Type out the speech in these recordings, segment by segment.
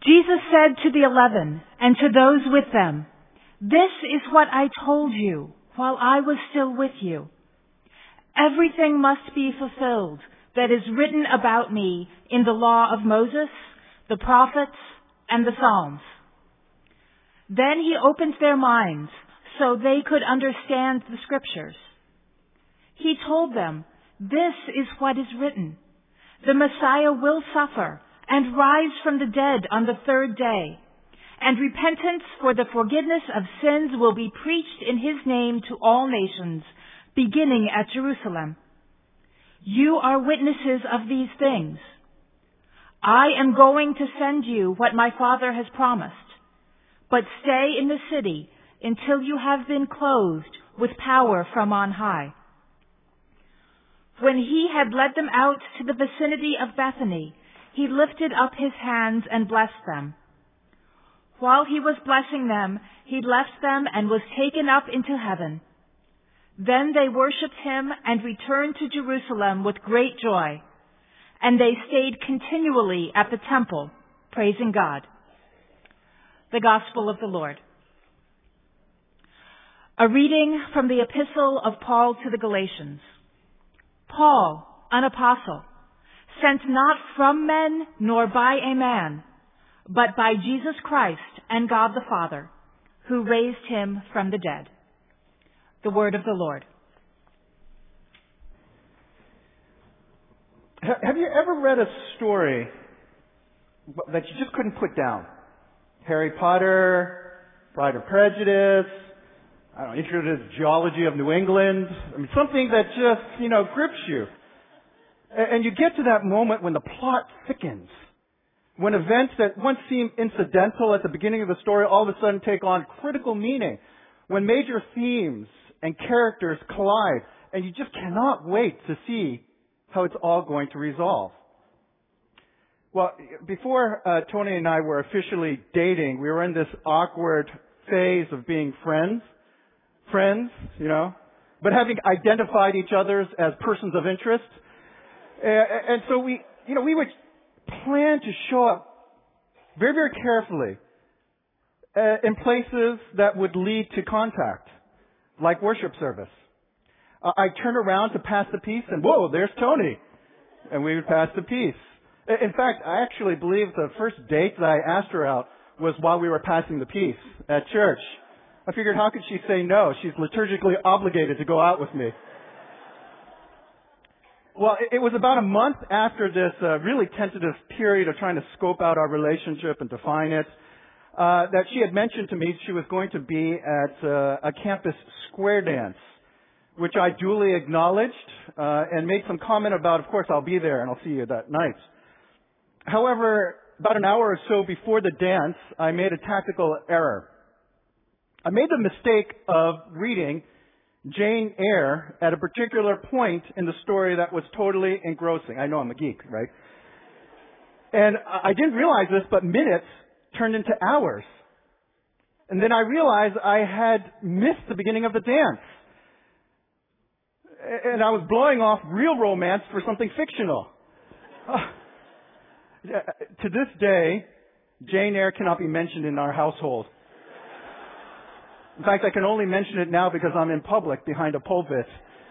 Jesus said to the 11 and to those with them, "This is what I told you while I was still with you. Everything must be fulfilled that is written about me in the law of Moses, the prophets, and the Psalms." Then he opened their minds so they could understand the scriptures. He told them, "This is what is written. The Messiah will suffer and rise from the dead on the third day, and repentance for the forgiveness of sins will be preached in his name to all nations, beginning at Jerusalem. You are witnesses of these things. I am going to send you what my Father has promised, but stay in the city until you have been clothed with power from on high." When he had led them out to the vicinity of Bethany, he lifted up his hands and blessed them. While he was blessing them, he left them and was taken up into heaven. Then they worshipped him and returned to Jerusalem with great joy, and they stayed continually at the temple, praising God. The Gospel of the Lord. A reading from the Epistle of Paul to the Galatians. Paul, an apostle, sent not from men nor by a man, but by Jesus Christ and God the Father, who raised him from the dead. The word of the Lord. Have you ever read a story that you just couldn't put down? Harry Potter, Pride and Prejudice, I don't know, Introduced Geology of New England. I mean, something that just, grips you. And you get to that moment when the plot thickens. When events that once seemed incidental at the beginning of the story all of a sudden take on critical meaning. When major themes and characters collide. And you just cannot wait to see how it's all going to resolve. Well, before Tony and I were officially dating, we were in this awkward phase of being friends, but having identified each other as persons of interest. And so we would plan to show up very, very carefully in places that would lead to contact, like worship service. I'd turn around to pass the peace and, whoa, there's Tony. And we would pass the peace. In fact, I actually believe the first date that I asked her out was while we were passing the peace at church. I figured, how could she say no? She's liturgically obligated to go out with me. Well, it was about a month after this really tentative period of trying to scope out our relationship and define it, that she had mentioned to me she was going to be at a campus square dance, which I duly acknowledged and made some comment about, of course, I'll be there and I'll see you that night. However, about an hour or so before the dance, I made a tactical error. I made the mistake of reading Jane Eyre at a particular point in the story that was totally engrossing. I know I'm a geek, right? And I didn't realize this, but minutes turned into hours. And then I realized I had missed the beginning of the dance. And I was blowing off real romance for something fictional. To this day, Jane Eyre cannot be mentioned in our household. In fact, I can only mention it now because I'm in public behind a pulpit.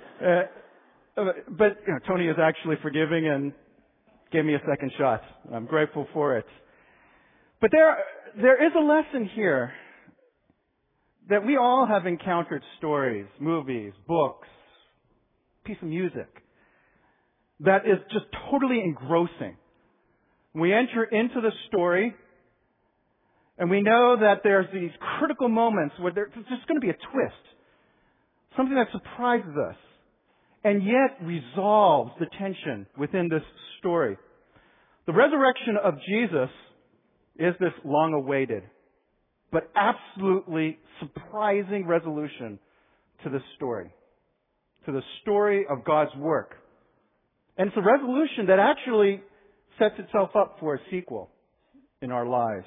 But Tony is actually forgiving and gave me a second shot. I'm grateful for it. But there is a lesson here that we all have encountered stories, movies, books, piece of music that is just totally engrossing. We enter into the story and we know that there's these critical moments where there's just going to be a twist. Something that surprises us and yet resolves the tension within this story. The resurrection of Jesus is this long-awaited but absolutely surprising resolution to this story, to the story of God's work. And it's a resolution that actually sets itself up for a sequel in our lives.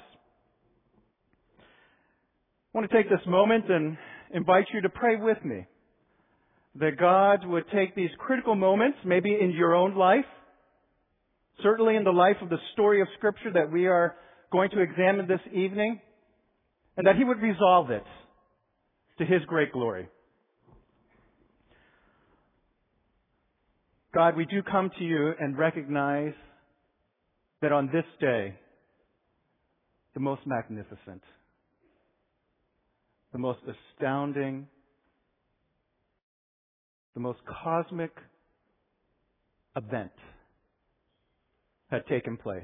I want to take this moment and invite you to pray with me that God would take these critical moments, maybe in your own life, certainly in the life of the story of Scripture that we are going to examine this evening, and that He would resolve it to His great glory. God, we do come to You and recognize that on this day, the most magnificent, the most astounding, the most cosmic event had taken place.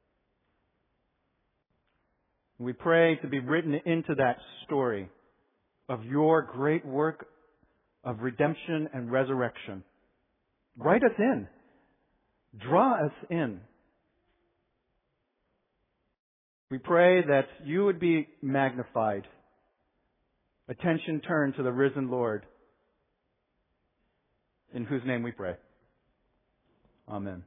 We pray to be written into that story of Your great work of redemption and resurrection. Write us in. Draw us in. We pray that You would be magnified. Attention turned to the risen Lord, in whose name we pray. Amen.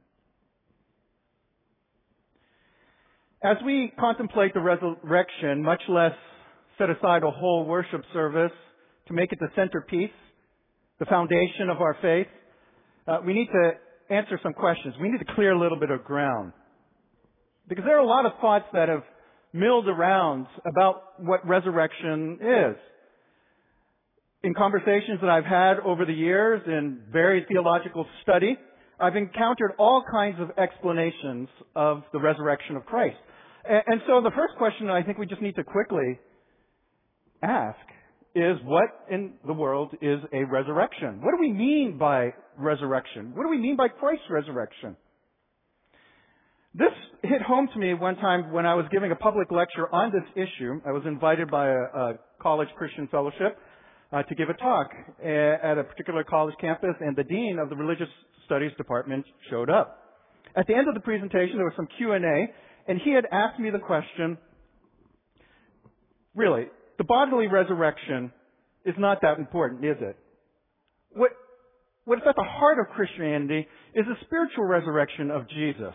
As we contemplate the resurrection, much less set aside a whole worship service to make it the centerpiece, the foundation of our faith, we need to answer some questions. We need to clear a little bit of ground. Because there are a lot of thoughts that have milled around about what resurrection is. In conversations that I've had over the years in varied theological study, I've encountered all kinds of explanations of the resurrection of Christ. And so the first question I think we just need to quickly ask is, what in the world is a resurrection? What do we mean by resurrection? What do we mean by Christ's resurrection? This hit home to me one time when I was giving a public lecture on this issue. I was invited by a college Christian fellowship to give a talk at a particular college campus, and the dean of the religious studies department showed up. At the end of the presentation, there was some Q&A, and he had asked me the question, really, the bodily resurrection is not that important, is it? What is at the heart of Christianity is the spiritual resurrection of Jesus.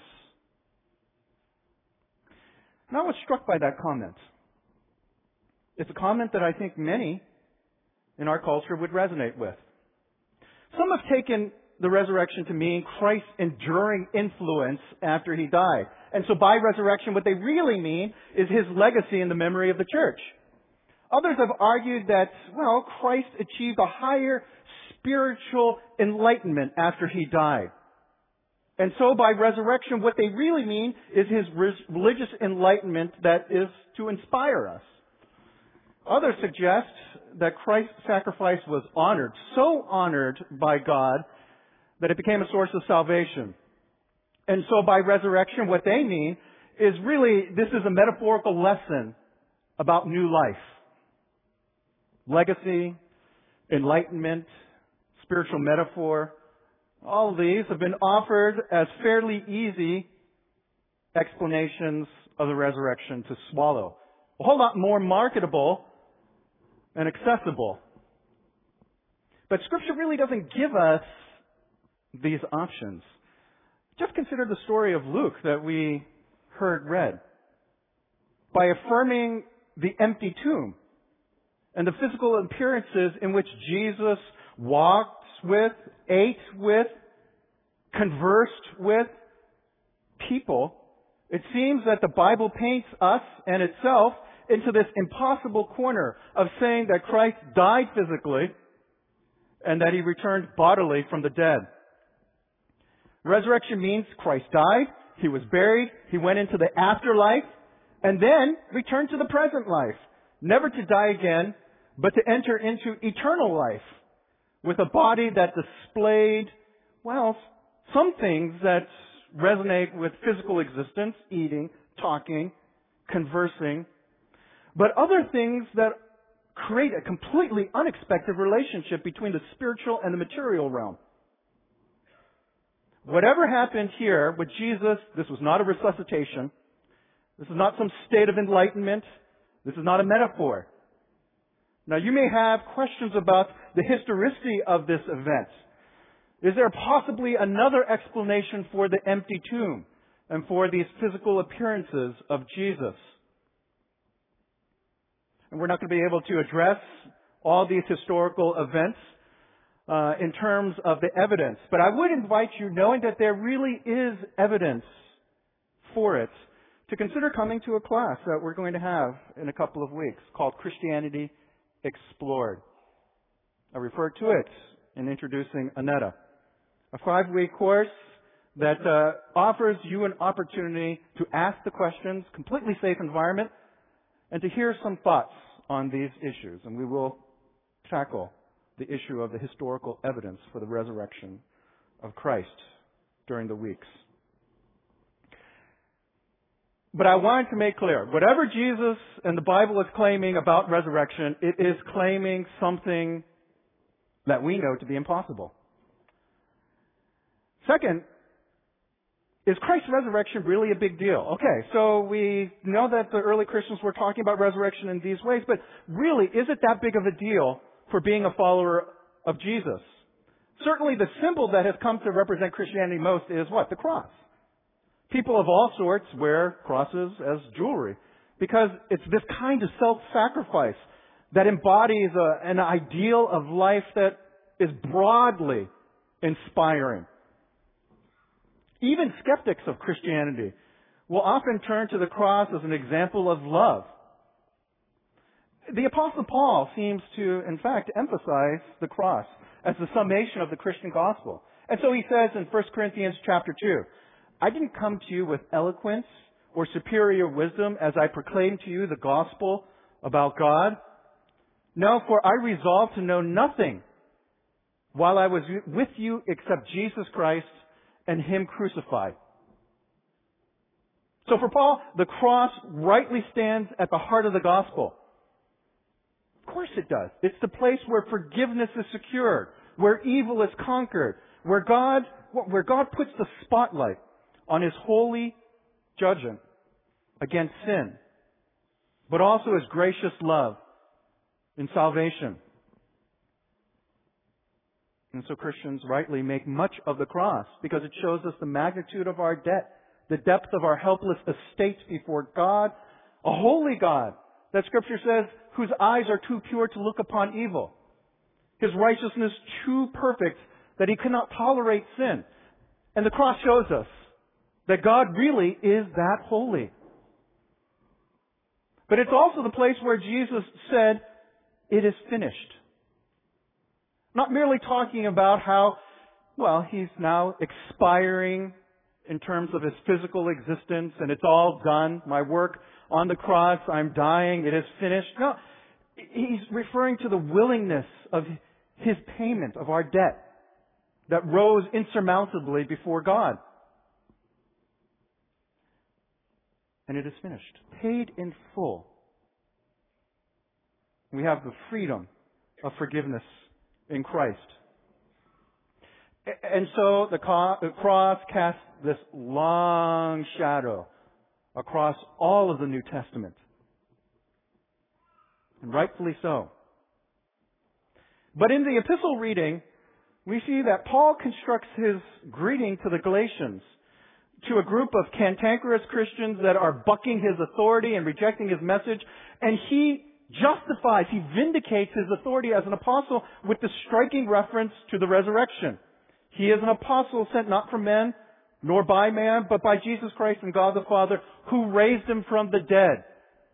And I was struck by that comment. It's a comment that I think many in our culture would resonate with. Some have taken the resurrection to mean Christ's enduring influence after He died. And so by resurrection, what they really mean is His legacy in the memory of the church. Others have argued that, well, Christ achieved a higher spiritual enlightenment after He died. And so by resurrection, what they really mean is His religious enlightenment that is to inspire us. Others suggest that Christ's sacrifice was honored, so honored by God that it became a source of salvation. And so by resurrection, what they mean is really, this is a metaphorical lesson about new life. Legacy, enlightenment, spiritual metaphor, all of these have been offered as fairly easy explanations of the resurrection to swallow. A whole lot more marketable and accessible. But Scripture really doesn't give us these options. Just consider the story of Luke that we heard read. By affirming the empty tomb and the physical appearances in which Jesus walked with, ate with, conversed with people, it seems that the Bible paints us and itself into this impossible corner of saying that Christ died physically and that He returned bodily from the dead. Resurrection means Christ died, He was buried, He went into the afterlife, and then returned to the present life, never to die again, but to enter into eternal life with a body that displayed, well, some things that resonate with physical existence, eating, talking, conversing, but other things that create a completely unexpected relationship between the spiritual and the material realm. Whatever happened here with Jesus, this was not a resuscitation. This is not some state of enlightenment. This is not a metaphor. Now, you may have questions about the historicity of this event. Is there possibly another explanation for the empty tomb and for these physical appearances of Jesus? And we're not going to be able to address all these historical events in terms of the evidence. But I would invite you, knowing that there really is evidence for it, to consider coming to a class that we're going to have in a couple of weeks called Christianity Explored. I referred to it in introducing Annetta. A 5-week course that offers you an opportunity to ask the questions, completely safe environment, and to hear some thoughts on these issues. And we will tackle the issue of the historical evidence for the resurrection of Christ during the weeks. But I wanted to make clear, whatever Jesus and the Bible is claiming about resurrection, it is claiming something that we know to be impossible. Second, is Christ's resurrection really a big deal? Okay, so we know that the early Christians were talking about resurrection in these ways, but really, is it that big of a deal for being a follower of Jesus? Certainly the symbol that has come to represent Christianity most is what? The cross. People of all sorts wear crosses as jewelry because it's this kind of self-sacrifice that embodies an ideal of life that is broadly inspiring. Even skeptics of Christianity will often turn to the cross as an example of love. The Apostle Paul seems to, in fact, emphasize the cross as the summation of the Christian gospel. And so he says in 1 Corinthians chapter 2, I didn't come to you with eloquence or superior wisdom as I proclaimed to you the gospel about God. No, for I resolved to know nothing while I was with you except Jesus Christ and Him crucified. So for Paul, the cross rightly stands at the heart of the gospel. Of course it does. It's the place where forgiveness is secured, where evil is conquered, where God puts the spotlight on His holy judgment against sin, but also His gracious love in salvation. And so Christians rightly make much of the cross because it shows us the magnitude of our debt, the depth of our helpless estate before God, a holy God that Scripture says whose eyes are too pure to look upon evil, His righteousness too perfect that He cannot tolerate sin. And the cross shows us that God really is that holy. But it's also the place where Jesus said, it is finished. Not merely talking about how, He's now expiring in terms of His physical existence and it's all done. My work on the cross, I'm dying, it is finished. No, He's referring to the willingness of His payment of our debt that rose insurmountably before God. And it is finished. Paid in full. We have the freedom of forgiveness in Christ. And so the cross casts this long shadow across all of the New Testament. And rightfully so. But in the epistle reading, we see that Paul constructs his greeting to the Galatians, to a group of cantankerous Christians that are bucking his authority and rejecting his message, and he vindicates his authority as an apostle with the striking reference to the resurrection. He is an apostle sent not from men, nor by man, but by Jesus Christ and God the Father, who raised Him from the dead.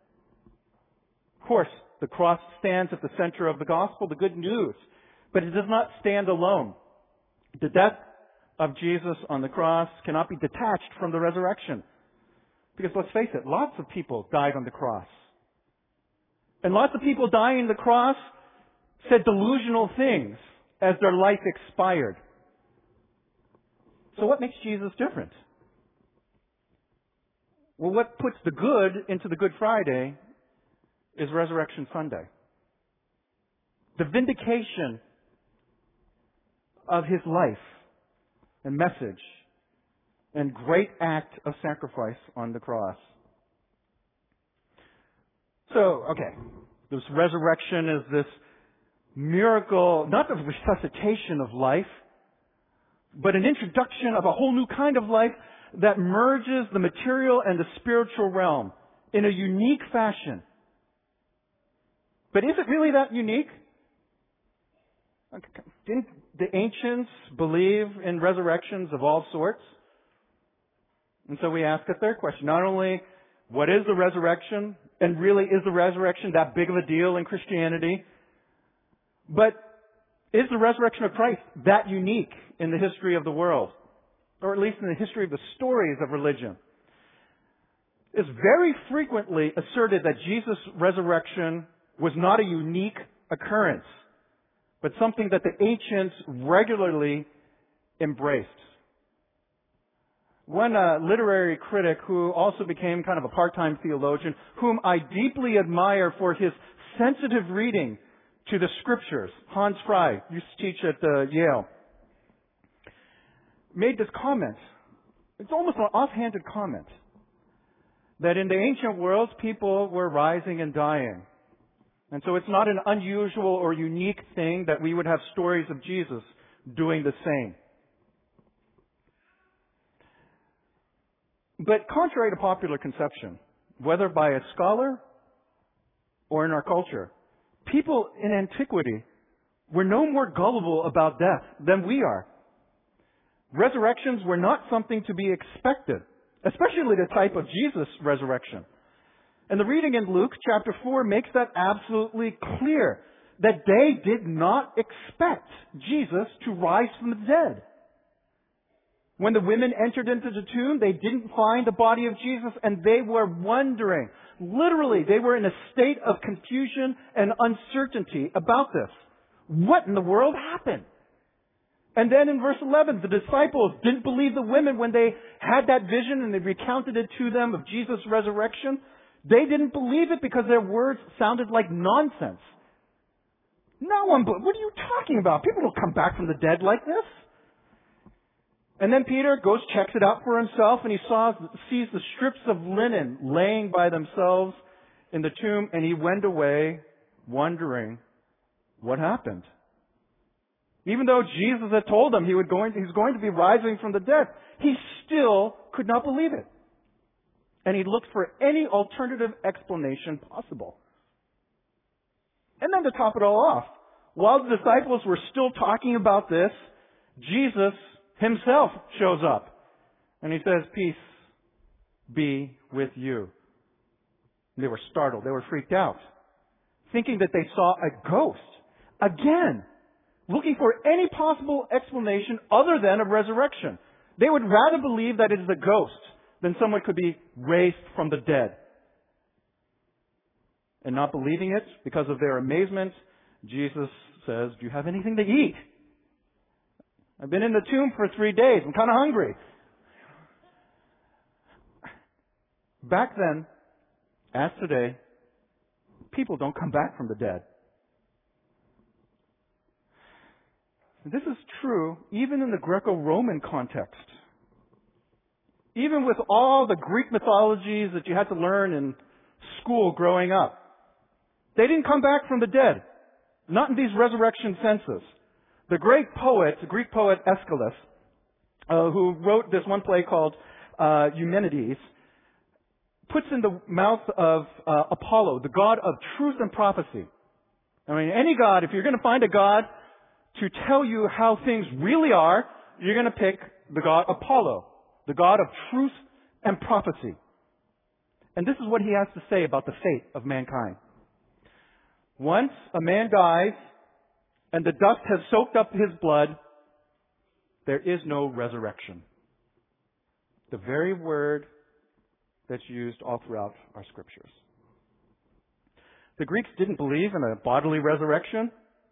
Of course, the cross stands at the center of the gospel, the good news, but it does not stand alone. The death of Jesus on the cross cannot be detached from the resurrection. Because let's face it, lots of people died on the cross. And lots of people dying on the cross said delusional things as their life expired. So what makes Jesus different? Well, what puts the good into the Good Friday is Resurrection Sunday. The vindication of His life and message and great act of sacrifice on the cross. So, this resurrection is this miracle, not of resuscitation of life, but an introduction of a whole new kind of life that merges the material and the spiritual realm in a unique fashion. But is it really that unique? Didn't the ancients believe in resurrections of all sorts? And so we ask a third question. Not only What is the resurrection? And really, is the resurrection that big of a deal in Christianity? But is the resurrection of Christ that unique in the history of the world? Or at least in the history of the stories of religion? It's very frequently asserted that Jesus' resurrection was not a unique occurrence, but something that the ancients regularly embraced. One literary critic who also became kind of a part-time theologian, whom I deeply admire for his sensitive reading to the Scriptures, Hans Frey, used to teach at Yale, made this comment. It's almost an offhanded comment, that in the ancient world, people were rising and dying. And so it's not an unusual or unique thing that we would have stories of Jesus doing the same. But contrary to popular conception, whether by a scholar or in our culture, people in antiquity were no more gullible about death than we are. Resurrections were not something to be expected, especially the type of Jesus' resurrection. And the reading in Luke chapter 4 makes that absolutely clear, that they did not expect Jesus to rise from the dead. When the women entered into the tomb, they didn't find the body of Jesus, and they were wondering. Literally, they were in a state of confusion and uncertainty about this. What in the world happened? And then in verse 11, the disciples didn't believe the women when they had that vision and they recounted it to them of Jesus' resurrection. They didn't believe it because their words sounded like nonsense. What are you talking about? People don't come back from the dead like this. And then Peter goes, checks it out for himself, and he sees the strips of linen laying by themselves in the tomb, and he went away wondering what happened. Even though Jesus had told him he was going to be rising from the dead, he still could not believe it. And he looked for any alternative explanation possible. And then to top it all off, while the disciples were still talking about this, Jesus himself shows up. And he says, "Peace be with you." And they were startled. They were freaked out, thinking that they saw a ghost. Again, looking for any possible explanation other than a resurrection. They would rather believe that it is a ghost than someone could be raised from the dead. And not believing it, because of their amazement, Jesus says, "Do you have anything to eat? I've been in the tomb for 3 days. I'm kind of hungry." Back then, as today, people don't come back from the dead. This is true even in the Greco-Roman context. Even with all the Greek mythologies that you had to learn in school growing up, they didn't come back from the dead. Not in these resurrection senses. The Greek poet Aeschylus, who wrote this one play called Eumenides, puts in the mouth of Apollo, the god of truth and prophecy. I mean, any god, if you're going to find a god to tell you how things really are, you're going to pick the god Apollo, the god of truth and prophecy. And this is what he has to say about the fate of mankind. Once a man dies and the dust has soaked up his blood, there is no resurrection. The very word that's used all throughout our scriptures. The Greeks didn't believe in a bodily resurrection.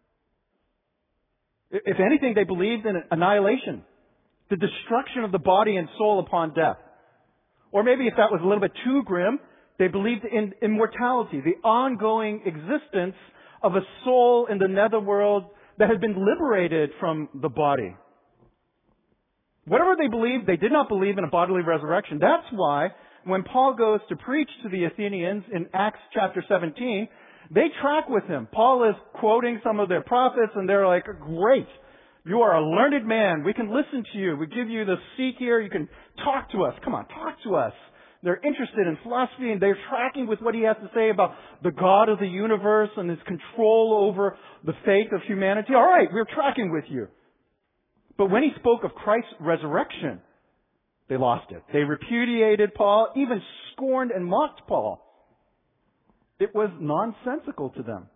If anything, they believed in annihilation, the destruction of the body and soul upon death. Or maybe if that was a little bit too grim, they believed in immortality, the ongoing existence of a soul in the netherworld that had been liberated from the body. Whatever they believed, they did not believe in a bodily resurrection. That's why when Paul goes to preach to the Athenians in Acts chapter 17, they track with him. Paul is quoting some of their prophets, and they're like, "Great. You are a learned man. We can listen to you. We give you the seat here. You can talk to us. Come on, talk to us." They're interested in philosophy, and they're tracking with what he has to say about the God of the universe and his control over the fate of humanity. All right, we're tracking with you. But when he spoke of Christ's resurrection, They lost it. They repudiated Paul, even scorned and mocked Paul. It was nonsensical to them,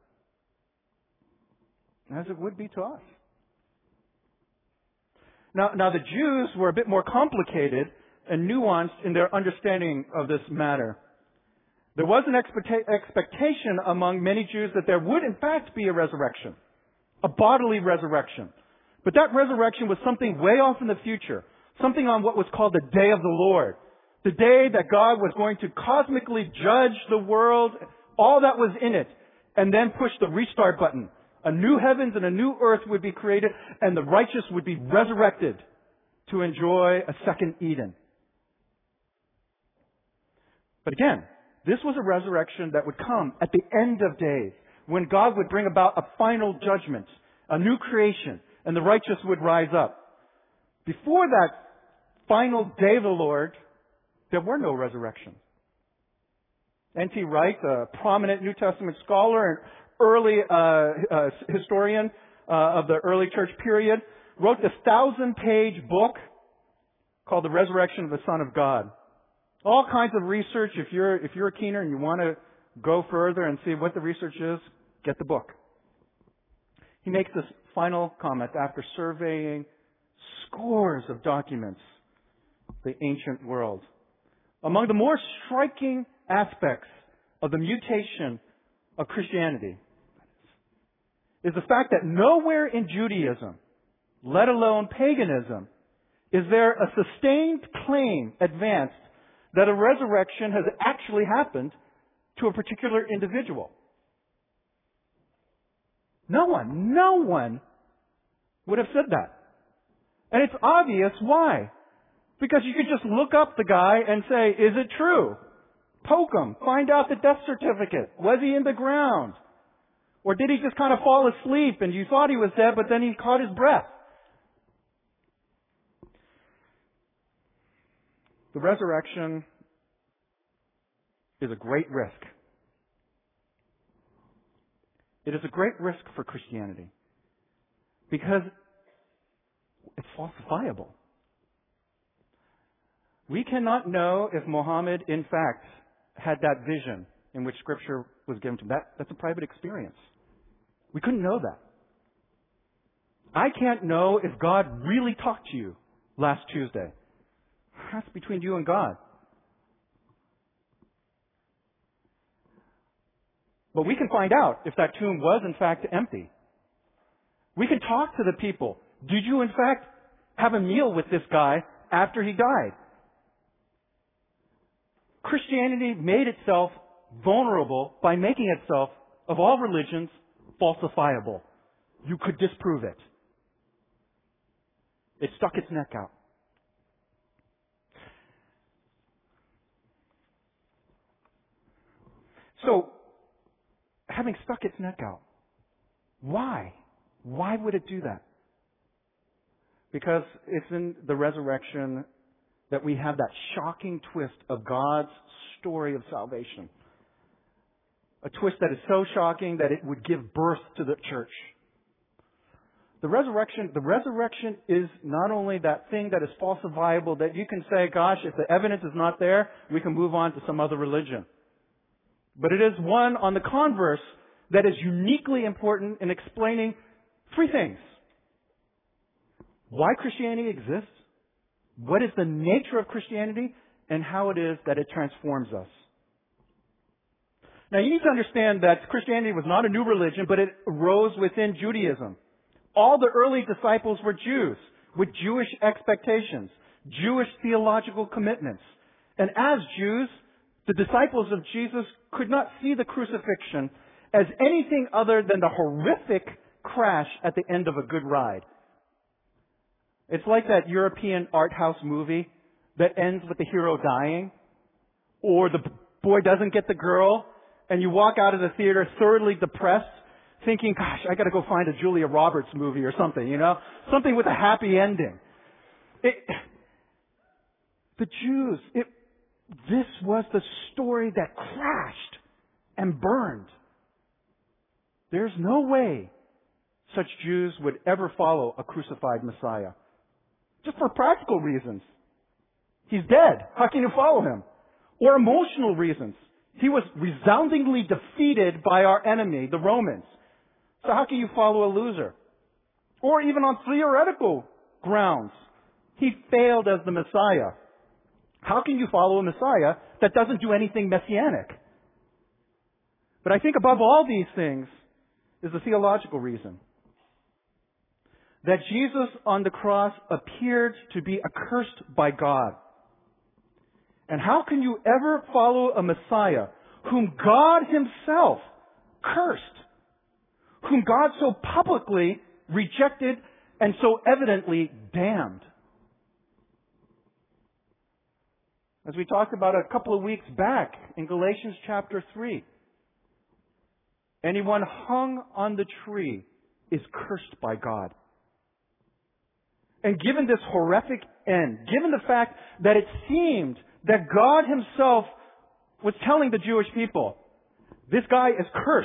as it would be to us. Now the Jews were a bit more complicated and nuanced in their understanding of this matter. There was an expectation among many Jews that there would in fact be a resurrection, a bodily resurrection. But that resurrection was something way off in the future, something on what was called the day of the Lord, the day that God was going to cosmically judge the world, all that was in it, and then push the restart button. A new heavens and a new earth would be created, and the righteous would be resurrected to enjoy a second Eden. But again, this was a resurrection that would come at the end of days, when God would bring about a final judgment, a new creation, and the righteous would rise up. Before that final day of the Lord, there were no resurrections. N.T. Wright, a prominent New Testament scholar and early historian of the early church period, wrote this 1,000-page book called The Resurrection of the Son of God. All kinds of research. If you're a keener and you want to go further and see what the research is, get the book. He makes this final comment after surveying scores of documents of the ancient world. Among the more striking aspects of the mutation of Christianity is the fact that nowhere in Judaism, let alone paganism, is there a sustained claim advanced that a resurrection has actually happened to a particular individual. No one would have said that. And it's obvious why. Because you could just look up the guy and say, is it true? Poke him. Find out the death certificate. Was he in the ground? Or did he just kind of fall asleep and you thought he was dead, but then he caught his breath? The resurrection is a great risk. It is a great risk for Christianity because it's falsifiable. We cannot know if Muhammad, in fact, had that vision in which Scripture was given to him. That's a private experience. We couldn't know that. I can't know if God really talked to you last Tuesday. That's between you and God. But we can find out if that tomb was in fact empty. We can talk to the people. Did you in fact have a meal with this guy after he died? Christianity made itself vulnerable by making itself, of all religions, falsifiable. You could disprove it. It stuck its neck out. So, having stuck its neck out, why? Why would it do that? Because it's in the resurrection that we have that shocking twist of God's story of salvation. A twist that is so shocking that it would give birth to the church. The resurrection is not only that thing that is falsifiable that you can say, gosh, if the evidence is not there, we can move on to some other religion. But it is one, on the converse, that is uniquely important in explaining three things. Why Christianity exists, what is the nature of Christianity, and how it is that it transforms us. Now you need to understand that Christianity was not a new religion, but it arose within Judaism. All the early disciples were Jews with Jewish expectations, Jewish theological commitments. And as Jews, the disciples of Jesus could not see the crucifixion as anything other than the horrific crash at the end of a good ride. It's like that European art house movie that ends with the hero dying, or the boy doesn't get the girl, and you walk out of the theater thoroughly depressed, thinking, gosh, I gotta go find a Julia Roberts movie or something, you know? Something with a happy ending. The Jews, this was the story that crashed and burned. There's no way such Jews would ever follow a crucified Messiah. Just for practical reasons. He's dead. How can you follow him? Or emotional reasons. He was resoundingly defeated by our enemy, the Romans. So how can you follow a loser? Or even on theoretical grounds. He failed as the Messiah. How can you follow a Messiah that doesn't do anything messianic? But I think above all these things is the theological reason. That Jesus on the cross appeared to be accursed by God. And how can you ever follow a Messiah whom God himself cursed? Whom God so publicly rejected and so evidently damned? As we talked about a couple of weeks back in Galatians chapter 3, anyone hung on the tree is cursed by God. And given this horrific end, given the fact that it seemed that God himself was telling the Jewish people, this guy is cursed.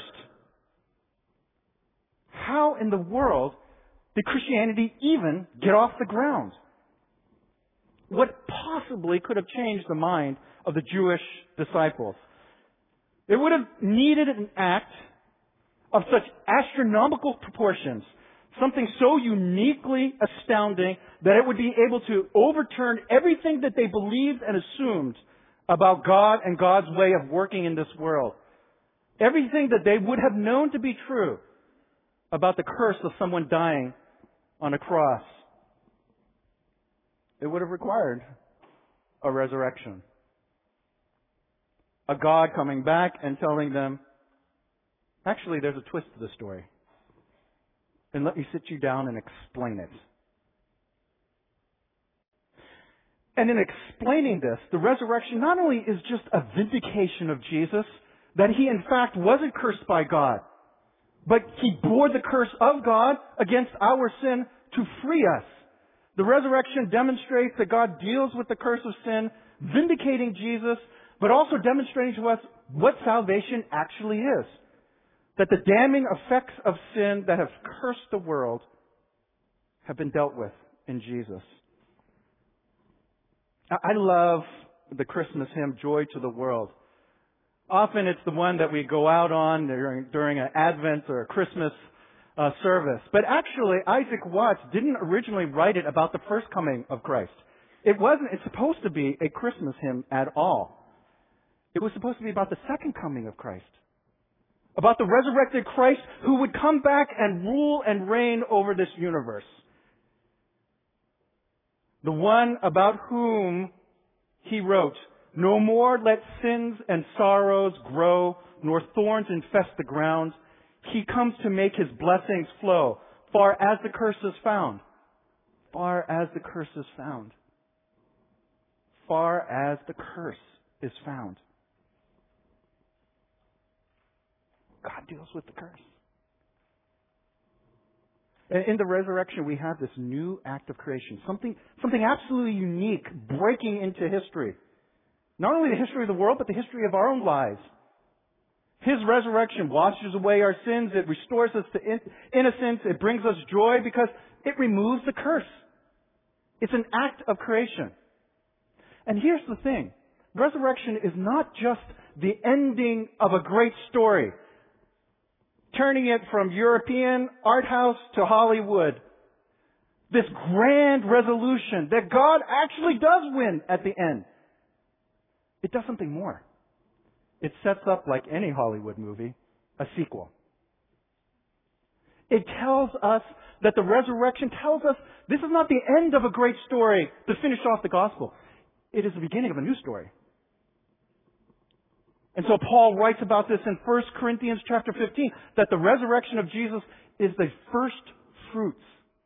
How in the world did Christianity even get off the ground? What possibly could have changed the mind of the Jewish disciples? It would have needed an act of such astronomical proportions, something so uniquely astounding that it would be able to overturn everything that they believed and assumed about God and God's way of working in this world. Everything that they would have known to be true about the curse of someone dying on a cross. It would have required a resurrection. A God coming back and telling them, actually, there's a twist to the story. And let me sit you down and explain it. And in explaining this, the resurrection not only is just a vindication of Jesus, that he in fact wasn't cursed by God, but he bore the curse of God against our sin to free us. The resurrection demonstrates that God deals with the curse of sin, vindicating Jesus, but also demonstrating to us what salvation actually is. That the damning effects of sin that have cursed the world have been dealt with in Jesus. I love the Christmas hymn, Joy to the World. Often it's the one that we go out on during an Advent or a Christmas service. But actually, Isaac Watts didn't originally write it about the first coming of Christ. It's supposed to be a Christmas hymn at all. It was supposed to be about the second coming of Christ. About the resurrected Christ who would come back and rule and reign over this universe. The one about whom he wrote, "No more let sins and sorrows grow, nor thorns infest the ground. He comes to make his blessings flow, far as the curse is found." Far as the curse is found. Far as the curse is found. God deals with the curse. In the resurrection, we have this new act of creation. Something absolutely unique breaking into history. Not only the history of the world, but the history of our own lives. His resurrection washes away our sins. It restores us to innocence. It brings us joy because it removes the curse. It's an act of creation. And here's the thing. Resurrection is not just the ending of a great story, turning it from European art house to Hollywood. This grand resolution that God actually does win at the end. It does something more. It sets up, like any Hollywood movie, a sequel. It tells us that the resurrection tells us this is not the end of a great story to finish off the gospel. It is the beginning of a new story. And so Paul writes about this in 1 Corinthians chapter 15, that the resurrection of Jesus is the first fruits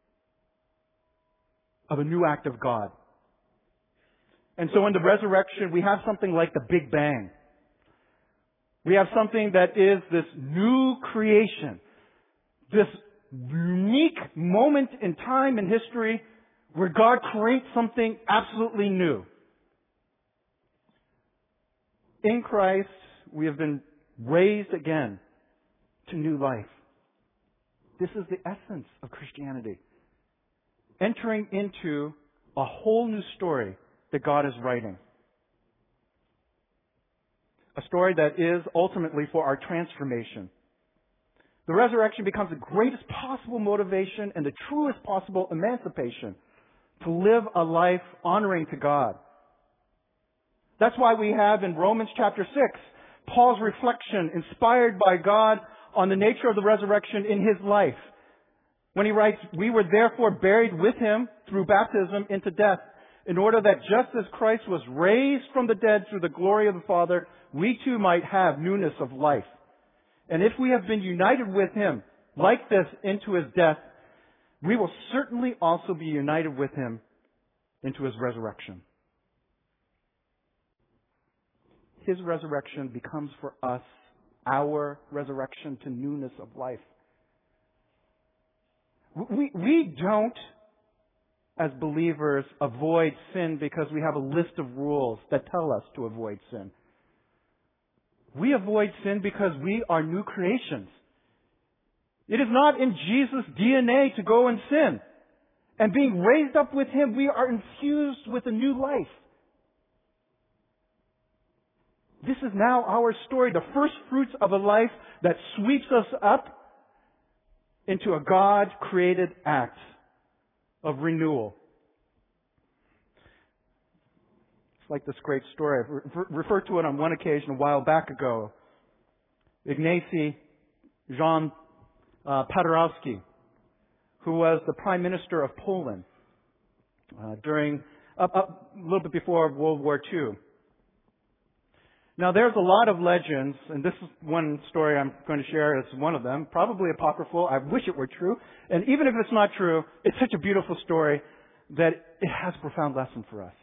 of a new act of God. And so in the resurrection, we have something like the Big Bang. We have something that is this new creation, this unique moment in time and history where God creates something absolutely new. In Christ, we have been raised again to new life. This is the essence of Christianity. Entering into a whole new story that God is writing. A story that is ultimately for our transformation. The resurrection becomes the greatest possible motivation and the truest possible emancipation to live a life honoring to God. That's why we have in Romans chapter 6, Paul's reflection inspired by God on the nature of the resurrection in his life. When he writes, "We were therefore buried with him through baptism into death, in order that just as Christ was raised from the dead through the glory of the Father, we too might have newness of life. And if we have been united with him like this into his death, we will certainly also be united with him into his resurrection." His resurrection becomes for us our resurrection to newness of life. We don't, as believers, avoid sin because we have a list of rules that tell us to avoid sin. We avoid sin because we are new creations. It is not in Jesus' DNA to go and sin. And being raised up with him, we are infused with a new life. This is now our story, the first fruits of a life that sweeps us up into a God-created act of renewal. It's like this great story. I've referred to it on one occasion a while back ago. Ignacy Jean Paderewski, who was the Prime Minister of Poland during a little bit before World War II. Now, there's a lot of legends, and this is one story I'm going to share as one of them, probably apocryphal. I wish it were true. And even if it's not true, it's such a beautiful story that it has a profound lesson for us.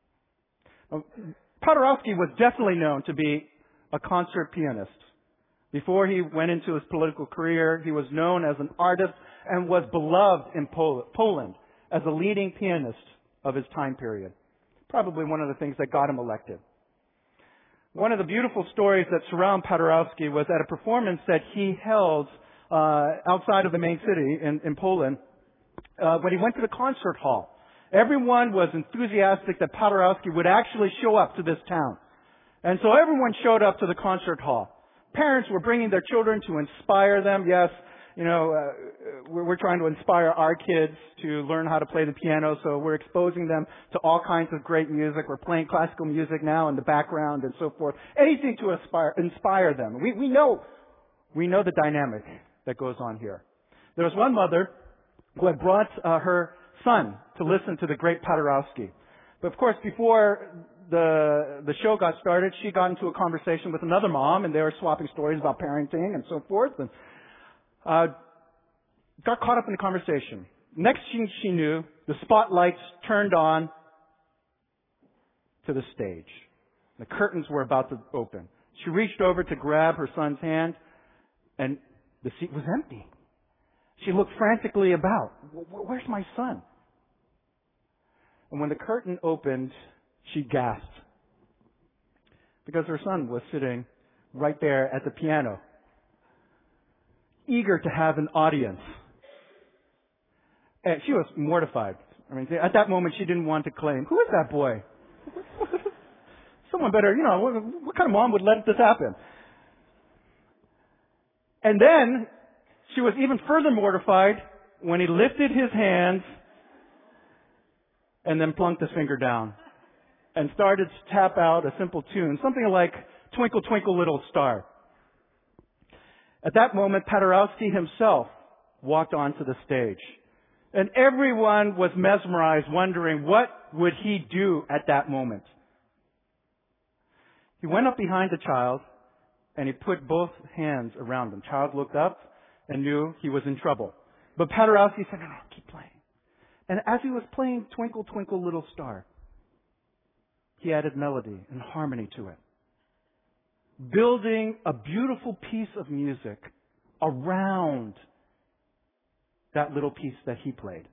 Paderewski was definitely known to be a concert pianist. Before he went into his political career, he was known as an artist and was beloved in Poland as a leading pianist of his time period. Probably one of the things that got him elected. One of the beautiful stories that surround Paderewski was at a performance that he held outside of the main city in Poland when he went to the concert hall. Everyone was enthusiastic that Paderewski would actually show up to this town. And so everyone showed up to the concert hall. Parents were bringing their children to inspire them. Yes, we're trying to inspire our kids to learn how to play the piano, so we're exposing them to all kinds of great music. We're playing classical music now in the background and so forth. Anything to inspire them. We know the dynamic that goes on here. There was one mother who had brought her son to listen to the great Paderewski. But of course, before the show got started, she got into a conversation with another mom, and they were swapping stories about parenting and so forth, and got caught up in the conversation. Next thing she knew, the spotlights turned on to the stage. The curtains were about to open. She reached over to grab her son's hand, and the seat was empty. She looked frantically about. Where's my son? And when the curtain opened, she gasped, because her son was sitting right there at the piano, eager to have an audience. And she was mortified. I mean, at that moment, she didn't want to claim, "Who is that boy?" Someone better, what kind of mom would let this happen? And then she was even further mortified when he lifted his hands and then plunked his finger down and started to tap out a simple tune, something like "Twinkle, Twinkle, Little Star." At that moment, Paderewski himself walked onto the stage. And everyone was mesmerized, wondering what would he do at that moment. He went up behind the child, and he put both hands around him. The child looked up and knew he was in trouble. But Paderewski said, "No, keep playing." And as he was playing "Twinkle, Twinkle, Little Star," he added melody and harmony to it, building a beautiful piece of music around that little piece that he played.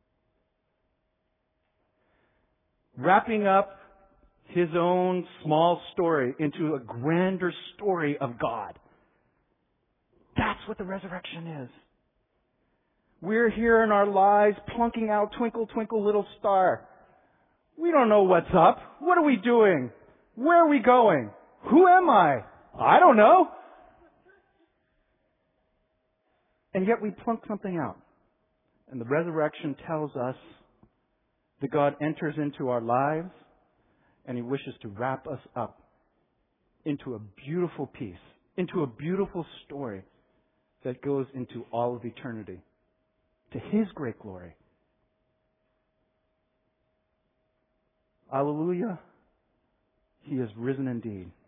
Wrapping up his own small story into a grander story of God. That's what the resurrection is. We're here in our lives plunking out "Twinkle, Twinkle, Little Star." We don't know what's up. What are we doing? Where are we going? Who am I? I don't know. And yet we plunk something out. And the resurrection tells us that God enters into our lives and He wishes to wrap us up into a beautiful piece, into a beautiful story that goes into all of eternity, to His great glory. Hallelujah. He is risen indeed.